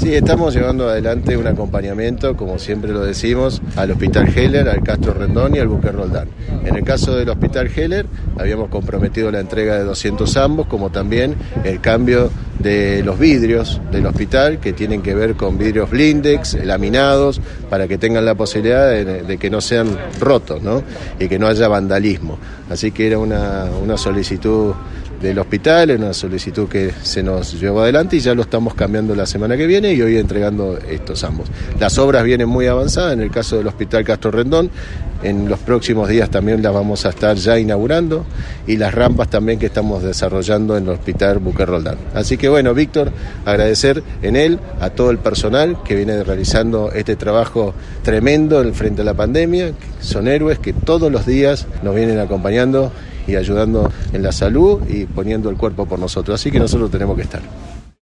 Sí, estamos llevando adelante un acompañamiento, como siempre lo decimos, al Hospital Heller, al Castro Rendón y al Buque Roldán. En el caso del Hospital Heller, habíamos comprometido la entrega de 200 ambos, como también el cambio de los vidrios del hospital, que tienen que ver con vidrios blindex, laminados, para que tengan la posibilidad de que no sean rotos, ¿no? Y que no haya vandalismo. Así que era una solicitud del hospital, una solicitud que se nos llevó adelante y ya lo estamos cambiando la semana que viene y hoy entregando estos ambos. Las obras vienen muy avanzadas en el caso del Hospital Castro Rendón, en los próximos días también las vamos a estar ya inaugurando y las rampas también que estamos desarrollando en el Hospital Buque Roldán. Así que bueno, Víctor, agradecer en él a todo el personal que viene realizando este trabajo tremendo frente a la pandemia, son héroes que todos los días nos vienen acompañando y ayudando en la salud y poniendo el cuerpo por nosotros, así que nosotros tenemos que estar.